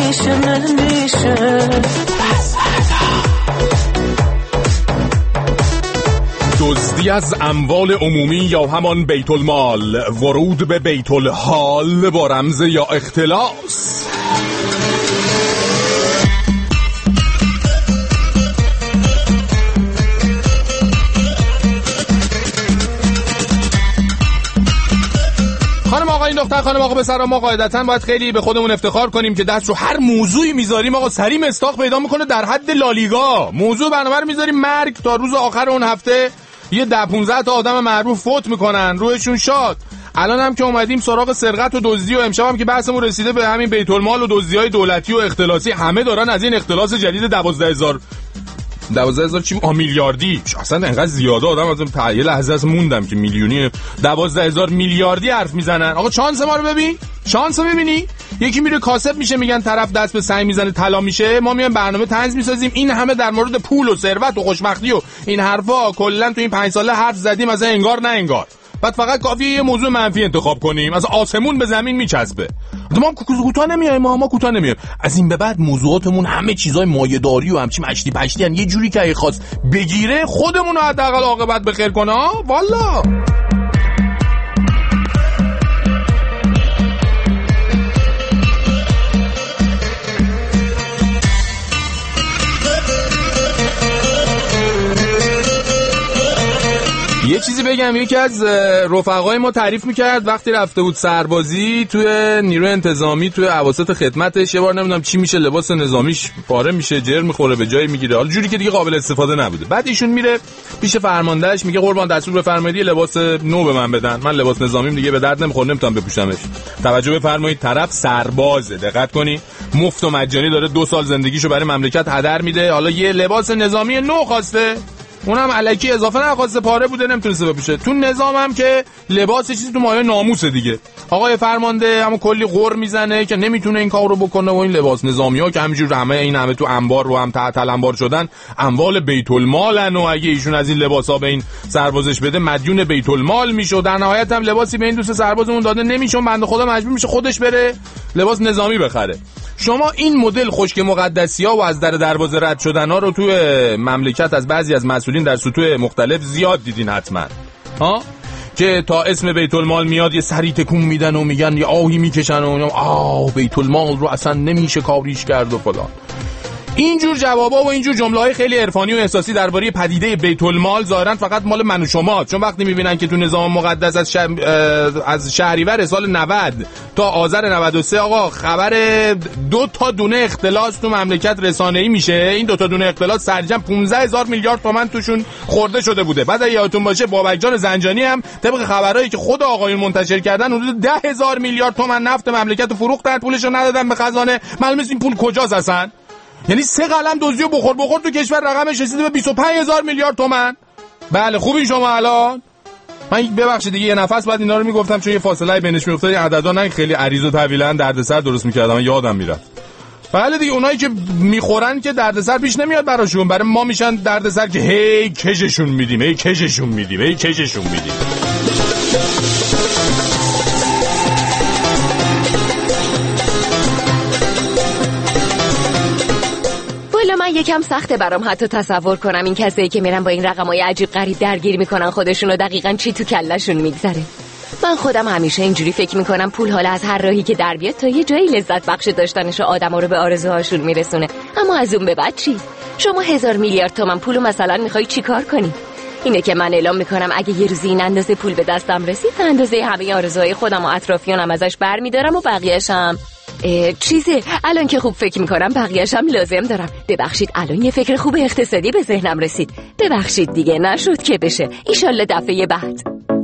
نمیشه. دزدی از اموال عمومی یا همان بیت المال، ورود به بیت الحال با رمز یا اختلاس. خانم آقا این دختر خانم آقا پسر ما قاعدتاً باید خیلی به خودمون افتخار کنیم که دست رو هر موضوعی میذاریم آقا سری مصداق پیدا میکنه در حد لالیگا. موضوع برنامه رو میذاریم مرگ، تا روز آخر اون هفته یه 10-15 تا آدم معروف فوت میکنن، روحشون شاد. الان هم که اومدیم سراغ سرقت و دزدی و امشب هم که بحثمون رسیده به همین بیت المال و دزدی‌های دولتی و اختلاسی، همه دارن از این اختلاس جدید 12000 چی میلیاردی، اصلا انقدر زیاده آدم از یه لحظه از موندم که میلیونی 12000 میلیاردی حرف میزنن. آقا شانس ما رو ببین، شانس رو ببینی، یکی میره کاسب میشه، میگن طرف دست به سنگ میزنه طلا میشه، ما میایم برنامه طنز میسازیم. این همه در مورد پول و ثروت و خوشبختی و این حرفا کلا تو این 5 ساله حرف زدیم، از انگار نه انگار. بعد فقط کافیه یه موضوع منفی انتخاب کنیم، از آسمون به زمین میچسبه. ما کوتاه نمیایم، ما کوتاه نمیایم. از این به بعد موضوعاتمون همه چیزای مایه‌داری و همچین مشتی پشتی ان، یه جوری که خواست بگیره خودمون رو حداقل عاقبت بخیر کنه. والا یه چیزی بگم، یکی از رفقای ما تعریف میکرد وقتی رفته بود سربازی توی نیروی انتظامی، توی اواسط خدمتش یه بار نمیدونم چی میشه، لباس نظامیش پاره میشه، جر میخوره، به جای میگیره، حالا جوری که دیگه قابل استفاده نبوده. بعد ایشون میره پیش فرماندهش میگه قربان دستور بفرمایید لباس نو به من بدن، من لباس نظامیم دیگه به درد نمیخوره، نمیتونم بپوشمش. توجه بفرمایید، طرف سربازه، دقت کنی، مفت و مجانی داره 2 سال زندگیشو برای مملکت هدر میده، حالا یه لباس نظامی نو خواسته، اونم الکی اضافه نخواسته، پاره بوده نمیتونسته بپوشه. تو نظام هم که لباس چیزی تو مایه ناموسه دیگه. آقای فرمانده همون کلی غر میزنه که نمیتونه این کارو بکنه و این لباس نظامی‌ها که همینجور همه تو انبار رو هم تحت انبار شدن، اموال بیت المالن و اگه ایشون از این لباسا به این سربازش بده مدیون بیت المال میشه. در نهایت هم لباسی به این دوست سربازمون داده نمیشه، بنده خدا مجبور میشه خودش بره لباس نظامی بخره. شما این مدل خشک مقدسی‌ها و از دروازه رد شدن‌ها رو توی مملکت از بعضی از مسئولین در سطوح مختلف زیاد دیدین حتما، ها، که تا اسم بیت المال میاد یه سری تکون میدن و میگن یه آهی میکشن و بیت المال رو اصلا نمیشه کاریش کرد و فلان. اینجور جوابا و اینجور جمله‌های خیلی عرفانی و احساسی درباره پدیده بیت المال ظاهرا فقط مال من و شما، چون وقتی میبینن که تو نظام مقدس از شهریور سال 90 تا آذر 93 آقا خبر 2 تا دونه اختلاس تو مملکت رسانه‌ای میشه، این 2 تا دونه اختلاس سرجم 15000 میلیارد تومان توشون خورده شده بوده. بعد یادتون باشه بابک جان زنجانی هم طبق خبرایی که خود آقایون منتشر کردن حدود 10000 میلیارد تومان نفت مملکت فروختن، پولشو ندادن به خزانه. معلومه این پول کجاست اصلا؟ یعنی 3 قلم دزدی و بخور تو کشور رقمش رسیده به 25000 میلیارد تومان. بله خوبی شما الان؟ من ببخشید دیگه یه نفس بعد اینا رو میگفتم چون یه فاصله بینش میافتاد، این عددا نه خیلی عریض و طویلا دردسر درست میکردم، من یادم میرفت. بله دیگه اونایی که میخورن که دردسر پیش نمیاد براشون، برای ما میشن دردسر که هی کششون میدیم. من یکم سخته برام حتی تصور کنم این کسایی که میرن با این رقمای عجیب غریب درگیر میکنن خودشونو دقیقاً چی تو کلشون میگذره. من خودم همیشه اینجوری فکر میکنم پول حالا از هر راهی که در بیاد تا یه جایی لذت بخش داشتنش آدما رو به آرزوهاشون میرسونه. اما از اون به بعد چی؟ شما 1000 میلیارد تومان پولو مثلا میخوای چیکار کنی؟ اینه که من اعلام میکنم اگه یه روزی این اندازه پول به دستم رسید، تا اندازه همه آرزوهای خودم و اطرافیانم ازش برمیدارم و بقیه‌شم چیزه. الان که خوب فکر میکنم بقیه‌شم لازم دارم. ببخشید الان یه فکر خوب اقتصادی به ذهنم رسید. ببخشید دیگه نشد که بشه، ایشالله دفعه بعد.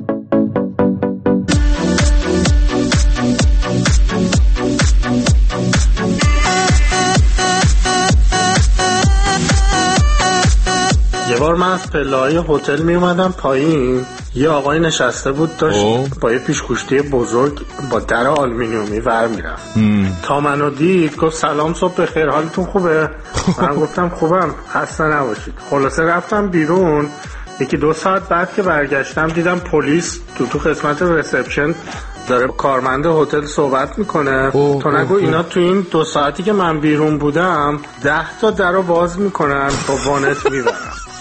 یه بار من از پله‌های هتل می اومدم پایین، یه آقای نشسته بود داشت با یه پیشگوشتی بزرگ با در آلومینیومی ور میرفت. تا منو دید گفت سلام صبح بخیر، حالتون خوبه؟ من گفتم خوبم، خسته نباشید. خلاصه رفتم بیرون. 1-2 ساعت بعد که برگشتم دیدم پلیس تو قسمت رسپشن داره کارمند هتل صحبت میکنه. تو نگو اینا تو این 2 ساعتی که من بیرون بودم 10 تا درو باز میکنن با وانت میبرن.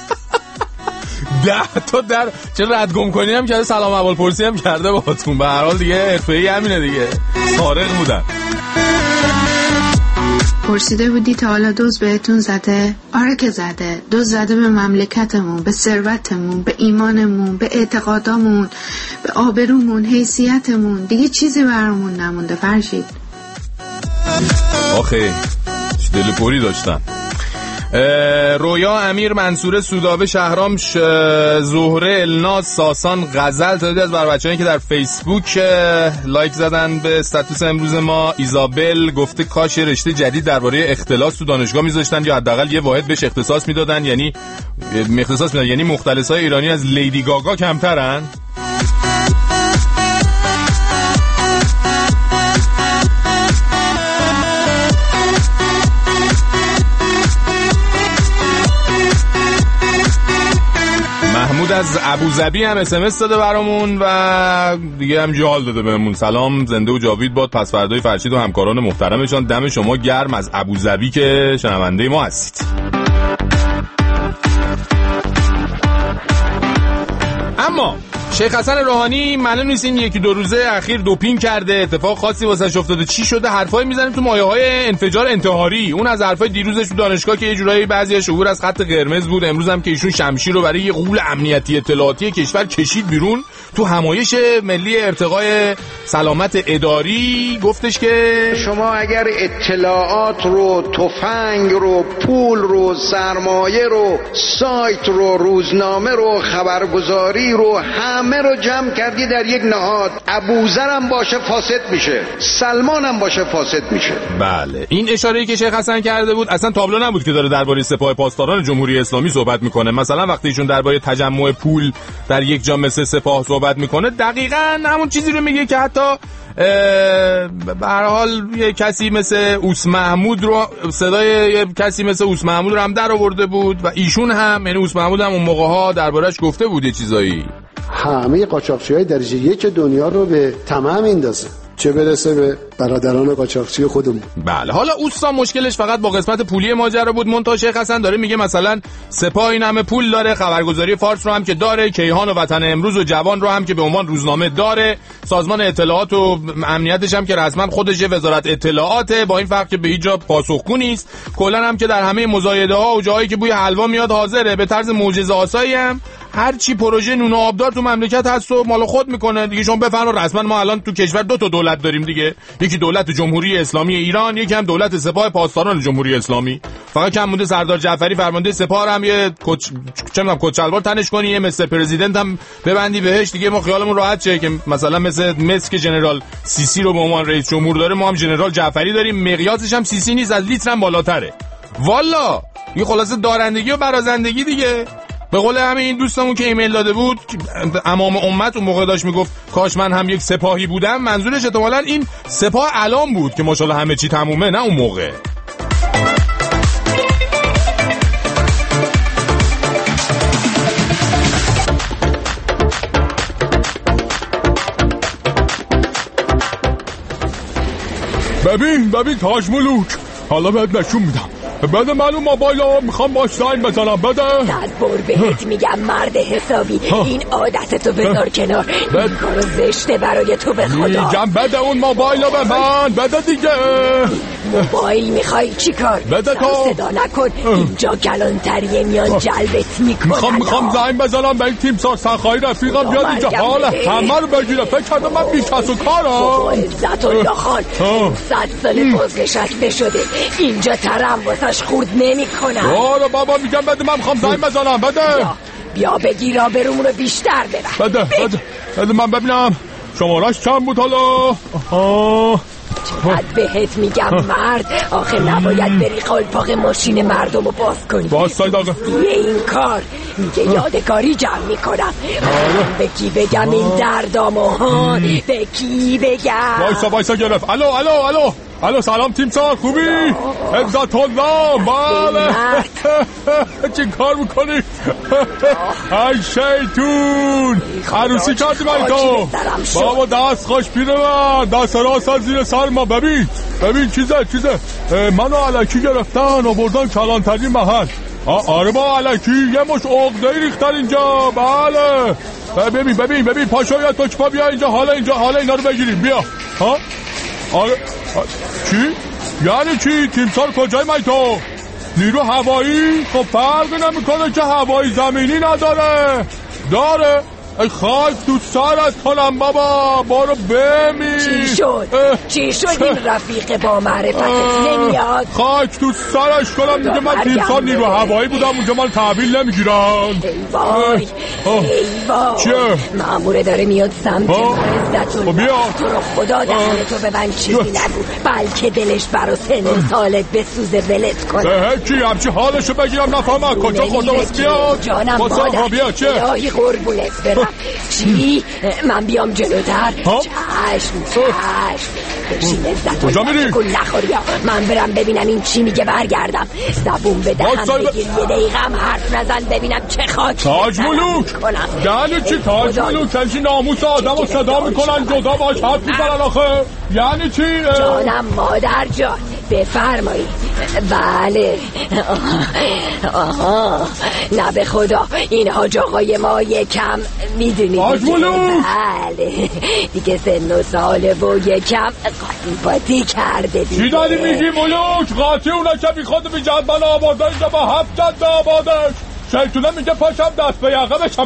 10 تا در چه رد گم کنی هم کرده، سلام اول پرسی هم کرده باهاتون. به هر حال دیگه حرفه‌ای همینه دیگه، سارق بودن. پرسیده بودی تا حالا دوز بهتون زده؟ آره که زده. دوز زده به مملکتمون، به ثروتمون، به ایمانمون، به اعتقادامون، به آبرومون، حیثیتمون. دیگه چیزی برامون نمونده فرشید. آخه دل پوری داشتم. رویا، امیر، منصور، سودابه، شهرام، زهره، الناز، ساسان، غزل، تعدادی از بر بچه‌ای که در فیسبوک لایک زدن به استاتوس امروز ما. ایزابل گفته کاش رشته جدید درباره اختلاس تو دانشگاه میذاشتن یا حداقل یه واحد بهش اختصاص میدادن، یعنی مختلسای ایرانی از لیدی گاگا کمترن. محمود از ابوظبی هم SMS داده برامون و دیگه هم جوال داده بهمون. سلام، زنده و جاوید باد پس فردای فرشید و همکاران محترمشان. دم شما گرم از ابوظبی که شنونده ما هستید. اما شیخ حسن روحانی معلوم نیست این 1-2 روزه اخیر دوپینگ کرده، اتفاق خاصی واسش افتاده، چی شده؟ حرفای میزنیم تو مایه‌های انفجار انتحاری. اون از حرفای دیروزش تو دانشگاه که یه جورایی بعضیش عبور از خط قرمز بود. امروز هم که ایشون شمشیر رو برای یه غول امنیتی اطلاعاتی کشور کشید بیرون، تو همایش ملی ارتقای سلامت اداری گفتش که شما اگر اطلاعات رو، تفنگ رو، پول رو، سرمایه رو، سایت رو، روزنامه رو، خبرگزاری رو، همه رو جمع کردی در یک نهاد، ابوذر هم باشه فاسد میشه، سلمان هم باشه فاسد میشه. بله، این اشاره‌ای که شیخ حسن کرده بود اصلا تابلو نبود که داره درباره سپاه پاسداران جمهوری اسلامی صحبت میکنه. مثلا وقتی ایشون درباره تجمع پول در یک جا مثل سپاه صحبت میکنه، دقیقاً همون چیزی رو میگه که حتی به هر حال یه کسی مثل اوس محمود رو، صدای یه کسی مثل اوس محمود رو هم در آورده بود و ایشون هم، یعنی اوس محمود هم اون موقع‌ها درباره‌اش گفته بود یه چیزایی. همه قاچاقچی‌های درجه 1 دنیا رو به تمام میندازه، چه برسه به برادران قاچاقچی خودمون. بله، حالا اوستا مشکلش فقط با قسمت پولی ماجرا بود. منتها شیخ حسن داره میگه مثلا سپاه این همه پول داره، خبرگزاری فارس رو هم که داره، کیهان و وطن امروز و جوان رو هم که به عنوان روزنامه داره، سازمان اطلاعات و امنیتش هم که رسما خودش وزارت اطلاعاته، با این فرق که به هیچ جا پاسخگو نیست. کلا هم که در همه مزایده ها و جایی که بوی حلوا میاد حاضره، به طرز معجزه آسایی هم هر چی پروژه نون و آبدار تو مملکت هست و مال خود میکنه دیگه. شما بفرمایید رسما ما الان تو کشور 2 تا دولت داریم دیگه، یکی دولت جمهوری اسلامی ایران، یکی هم دولت سپاه پاسداران جمهوری اسلامی. فقط کم مونده سردار جعفری فرمانده سپاه هم یه کچلوار تنش کنی، یه مستر پرزیدنت هم ببندی بهش دیگه، ما خیالمون راحت شه که مثلا مثل مصر که ژنرال سیسی رو به عنوان رئیس جمهور داره، ما هم ژنرال جعفری داریم، مقیاسش هم سیسی نیست، از لیتر هم بالاتره. والا این خلاصه دارندگی و برازندگی دیگه. به قول همین این دوستمون که ایمیل داده بود امام امت اون موقع داشت میگفت کاش من هم یک سپاهی بودم، منظورش احتمالاً این سپاه الان بود که ماشاءالله همه چی تمومه، نه اون موقع. ببین تاج ملوک، حالا بهت نشون میدم. بده من اون موبایلو، میخوام باش زنگ بزنم. بده. دستبر بهت میگم مرد حسابی، این عادتتو بذار کنار، این کارو زشته برای تو به خدا. میگم بده اون موبایلو به من، بده دیگه. موبایل میخوای چی کار؟ بده تو. صدا نکن، اینجا کلانتریه میان جلبت میکنن. میخوام زنگ بزنم به این تیم سار سخایی رفیقم بیاد اینجا حال همه رو بگیره. فکر کردم من بیش از و کارم. بابا عزت الله خان 100 سال بازنشسته شده، اینجا ترم واسش خورد نمی کنم. آره بابا میگم بده، من میخوام زنگ بزنم. بده بیا بگیر آبرومون رو بیشتر ببر. بده من ببینم شمارش چند بود حالا. چقدر بهت میگم مرد، آخه نباید بری قلپاق ماشین مردم رو باز کنی. باز ساید آقا این کار میگه یادگاری جمع میکنم. به کی بگم این دردامو ها؟ به کی بگم؟ وایسا گرفت. الو الو سلام تیمسار خوبی؟ عزت الله. بله چی کار میکنی؟ ای شیطون عروسی کردی من تو بابا. دست خوش پیره من، دست راست از زیر سر ما. ببین چیزه منو علکی گرفتن و بردن کلانتری محل. آره با علکی یه مش عقده‌ای ریختن اینجا. بله ببین پاشو تو چپا بیا اینجا، حالا اینا رو بگیریم. بیا ها. آره چی؟ یعنی چی؟ تیمسار کجای من تو؟ نیرو هوایی؟ خب فرقی نمیکنه که هوایی زمینی نداره. داره. ای خاک تو سرت کنم بابا. بارو بمیر. چی شد این رفیق با معرفت نمیاد؟ خاک تو سرش کنم میگه من تیمسار نیرو هوایی بودم اونجا من تحویل نمیگیرن. ای وای چیه؟ ماموره داره میاد سمت عزتون. بیا تو رو خدا دهن تو ببند چیزی نگو بلکه دلش برا سن سالت بسوزه ولت کنه. چی همچی حالشو بگیرم نفهمم کجا خدا بس بیاد. جانم مادر چه؟ الهی قربونت برم. چی؟ من بیام جلوتر؟ چشم بشین عزت الله کن نخوریا. من برم ببینم این چی میگه برگردم. زبون به دهن بگیر یه دقیقه هم حرف نزن ببینم چه خاک تاج ملوک. یعنی چی تاج ملوک؟ یعنی ناموس آدم رو صدا میکنن جدا باش حرف میزنن آخه. یعنی چی؟ جانم مادر جان بفرمایید. بله نه به خدا این حاج آقای ما یکم میدونید بله دیگه سن و ساله و یکم قاطی کرده دیگه. چی داری میگی ملوک؟ قاطی اونه که بی خود بی جد من آورده اینجا با 7 جد آبادش. شیطونه میگه پاشم دست به یقه بشم.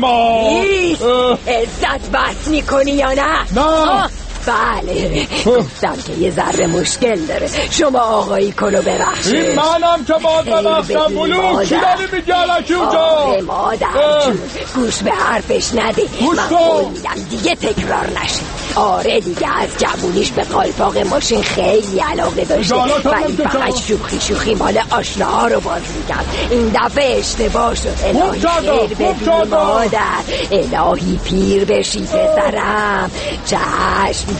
عزت بس میکنی یا نه؟ نه بله گفتم که یه ذره مشکل داره. شما آقایی کنو ببخشید. این منم که باید ببخشم ملوک. چی داری میگی علکی اونجا؟ آره مادر جون گوش به حرفش نده. من قول میدم دیگه تکرار نشه. آره دیگه از جوونیش به قالپاق ماشین خیلی علاقه داشته ولی فقط شوخی مال آشناها رو باز میکرد. این دفعه اشتباه شد. الهی خیر بدی مادر. الهی پیر بشی پسرم. چشم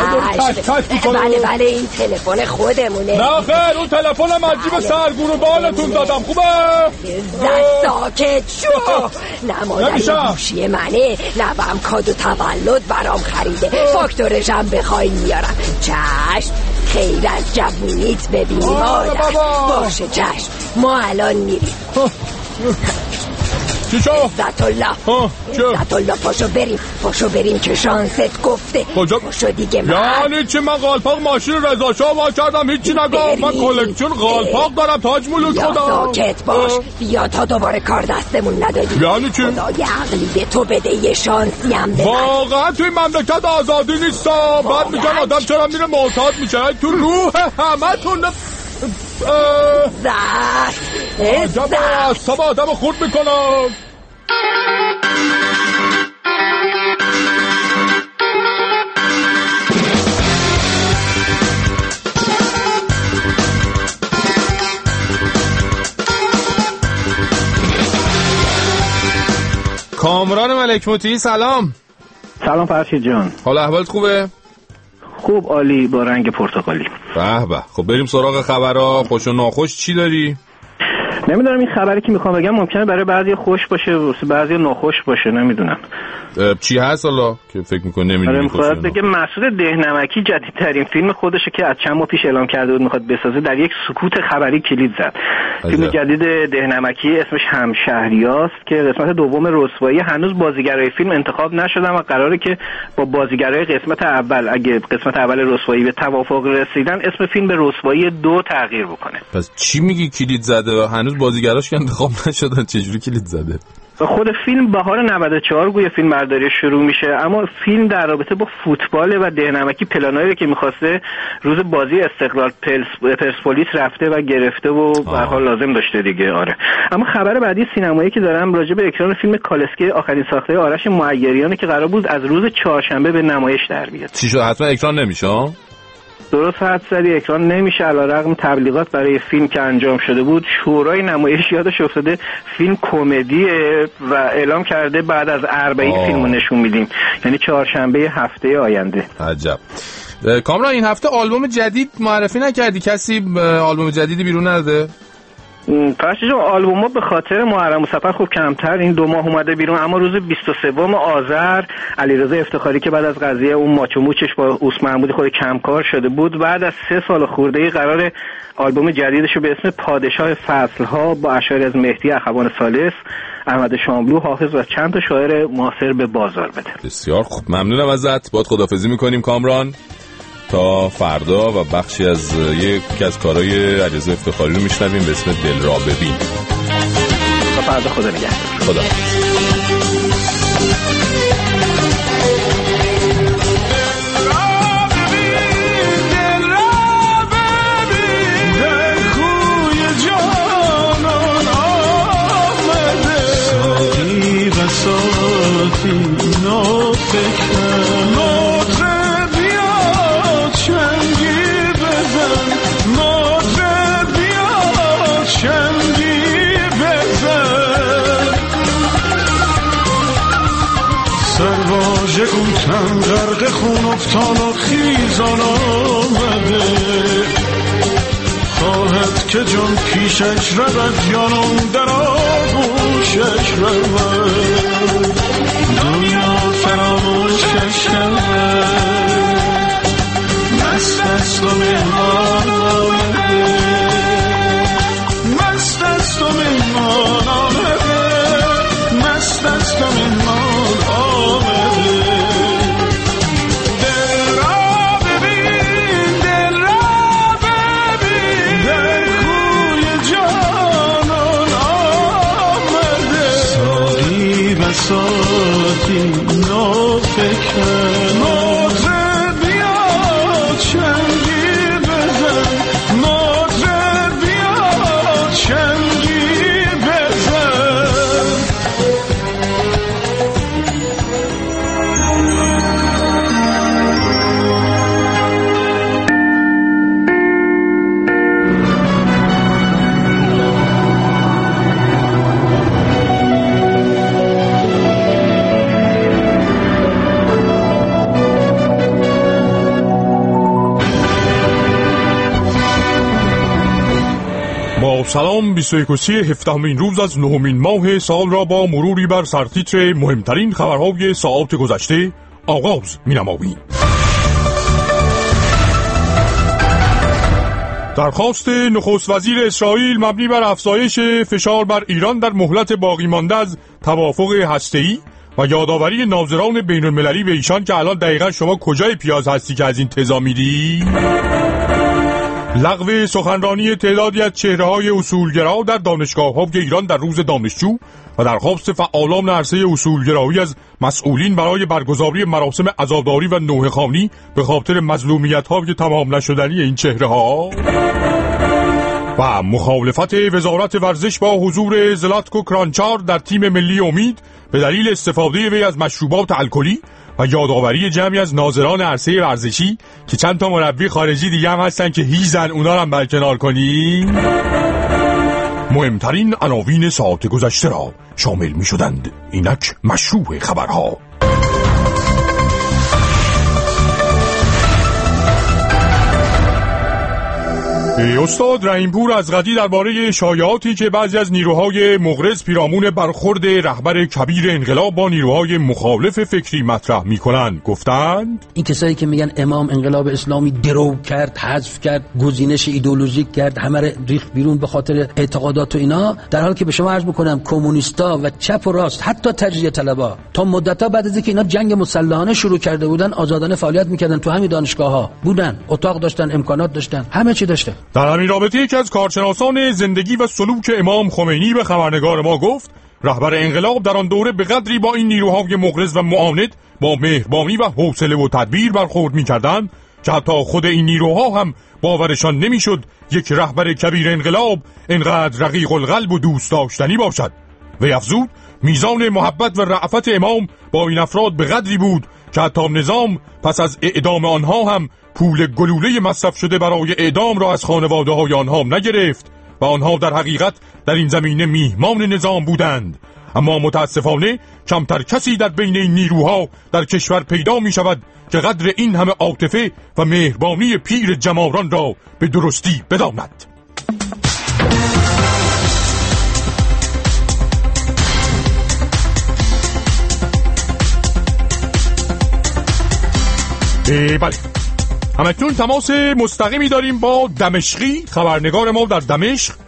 بله این تلفن خودمونه. نه خیر اون تلفنم عجیب سرگون و بالتون دادم. خوبه؟ ساکت شو. نه مادر گوشی منه. نوام کادو تولد برام خریده. فاکتورش هم بخوای میارم. چشم خیر از جوونیت ببینی مادر. باشه چشم ما الان میریم. عزت الله پاشو بریم که شانست گفته. پاشو دیگه یعنی چی؟ من قالپاق ماشین رضا شاه وا کردم هیچی نگم. من کلکسیون قالپاق دارم تاج ملوک خدا. ساکت باش بیا تا دوباره کار دستمون ندادی. یعنی چی؟ خدای عقلی به تو بده یه شانسی هم بده. واقعا توی مملکت آزادی نیستا. بعد میگن آدم چرا میره معتاد میشه تو روح همه تون. عصب آدم خورد میکنن. کامران ملک مطیعی سلام. سلام فرشید جان. حال احوالت خوبه؟ خوب عالی با رنگ پرتقالی. به خب بریم سراغ خبرها. خوش و ناخوش چی داری؟ نمیدونم این خبری که میخوام بگم ممکنه برای بعضی خوش باشه بعضی ناخوش باشه. نمیدونم چی هست حالا که فکر میکنی نمیدونی. میخواد بگه مسعود دهنمکی جدیدترین فیلم خودشه که از چند ماه پیش اعلام کرده بود میخواد بسازه در یک سکوت خبری کلید زد. فیلم جدید دهنمکی اسمش همشهریاست که قسمت دوم رسوایی هنوز بازیگرای فیلم انتخاب نشدن و قراره که با بازیگرای قسمت اول اگه قسمت اول رسوایی به توافق رسیدن اسم فیلم به رسوایی 2 تغییر بکنه. پس چی میگی کلید زده؟ هنوز بازیگراش که انتخاب نشدن چجوری کلید زده؟ خود فیلم بهار 94 گویا فیلم برداری شروع میشه اما فیلم در رابطه با فوتبال و دهنمکی پلانایی که میخواسته روز بازی استقلال پرسپولیس رفته و گرفته و به هر حال لازم داشته دیگه. آره اما خبر بعدی سینمایی که دارم راجع به اکران فیلم کالسکه آخرین ساخته آرش معیریانه که قرار بود از روز چهارشنبه به نمایش در بیاد. چی شد؟ حتما اکران نمیشه؟ درست حد زدی اکران نمیشه علیرغم تبلیغات برای فیلم که انجام شده بود. شورای نمایش یادش افتاده فیلم کمدیه و اعلام کرده بعد از 40 فیلمو نشون میدیم یعنی چهارشنبه هفته آینده. عجب. کامران این هفته آلبوم جدید معرفی نکردی؟ کسی آلبوم جدیدی بیرون نداده؟ فرشته جان آلبوم‌ها به خاطر محرم و سفر خوب کمتر این 2 ماه اومده بیرون، اما روز 23 آذر علیرضا افتخاری که بعد از قضیه اون ماچ و موچش با اوس محمودی خود کمکار شده بود، بعد از 3 سال خورده‌ای قرار آلبوم جدیدش رو به اسم پادشاه فصل‌ها با اشعاری از مهدی اخوان ثالث، احمد شاملو، حافظ و چند تا شاعر معاصر به بازار بده. بسیار خوب، ممنونم ازت. باهات خداحافظی می‌کنیم کامران تا فردا و بخشی از یکی از کارهای علیرضا افتخاری رو میشنویم به اسم دل را ببین. تا فردا، خدا نگهدار. خدا. گوتن غرق خون افتان و خیزان آمده، خواهد که جان پیشش رود یانم در آغوشش رود، دنیا فراموشش رود، مست است و مهمان آمده، مست است و مهمان آمده، مست است و مهمان آمده. ساتی نو فکر مطرب بیا چنگی بزن، مطرب بیا چنگی بزن. سلام، 21/17 روز از 9مین ماه سال را با مروری بر سرتیتر مهمترین خبرهای ساعات گذشته آغاز می‌نماییم. درخواست نخست وزیر اسرائیل مبنی بر افزایش فشار بر ایران در مهلت باقی مانده از توافق هسته‌ای و یادآوری ناظران بین‌المللی به ایشان که الان دقیقاً شما کجای پیاز هستی که از این تضا میدی؟ لغو سخنرانی تعدادی از چهره‌های اصولگرا در دانشگاه‌های ایران در روز دانشجو و درخواست فعالان عرصه اصولگرایی از مسئولین برای برگزاری مراسم عزاداری و نوحه‌خوانی به خاطر مظلومیت‌های تمام نشدنی این چهره‌ها و مخالفت وزارت ورزش با حضور زلاتکو کرانچار در تیم ملی امید به دلیل استفاده وی از مشروبات الکلی و یادآوری جمعی از ناظران عرصه ورزشی که چند تا مربی خارجی دیگه هم هستن که هیزن اونا رو هم برکنار کنیم. مهمترین عناوین ساعت گذشته را شامل می شدند. اینک مشروع خبرها. استاد رحیمپور از قدی درباره شایعاتی که بعضی از نیروهای مغرض پیرامون برخورد رهبر کبیر انقلاب با نیروهای مخالف فکری مطرح می‌کنند گفتند این کسایی که میگن امام انقلاب اسلامی درو کرد، حذف کرد، گزینش ایدئولوژیک کرد، همه رو ریخت بیرون به خاطر اعتقادات و اینا، در حالی که به شما عرض بکنم کمونیستا و چپ و راست حتی تجزیه طلبا تا مدت‌ها بعد از اینکه اینا جنگ مسلحانه شروع کرده بودن آزادانه فعالیت می‌کردن، تو همین دانشگاه‌ها بودن، اتاق داشتن، امکانات داشتن، همه چی داشتن. در همین رابطه یکی از کارشناسان زندگی و سلوک امام خمینی به خبرنگار ما گفت رهبر انقلاب در آن دوره به قدری با این نیروهای مغرض و معاند با مهربانی و حوصله و تدبیر برخورد می‌کردند که حتی خود این نیروها هم باورشان نمی‌شد یک رهبر کبیر انقلاب اینقدر رقیق القلب و دوست داشتنی باشد. و افزود میزان محبت و رأفت امام با این افراد به قدری بود که حتی نظام پس از اعدام آنها هم پول گلوله مصرف شده برای اعدام را از خانواده‌های آنها نگرفت و آنها در حقیقت در این زمینه میهمان نظام بودند اما متاسفانه کمتر کسی در بین این نیروها در کشور پیدا می شود که قدر این همه عاطفه و مهربانی پیر جماران را به درستی بداند. بله، همکنون تماس مستقیمی داریم با دمشقی، خبرنگار ما در دمشق،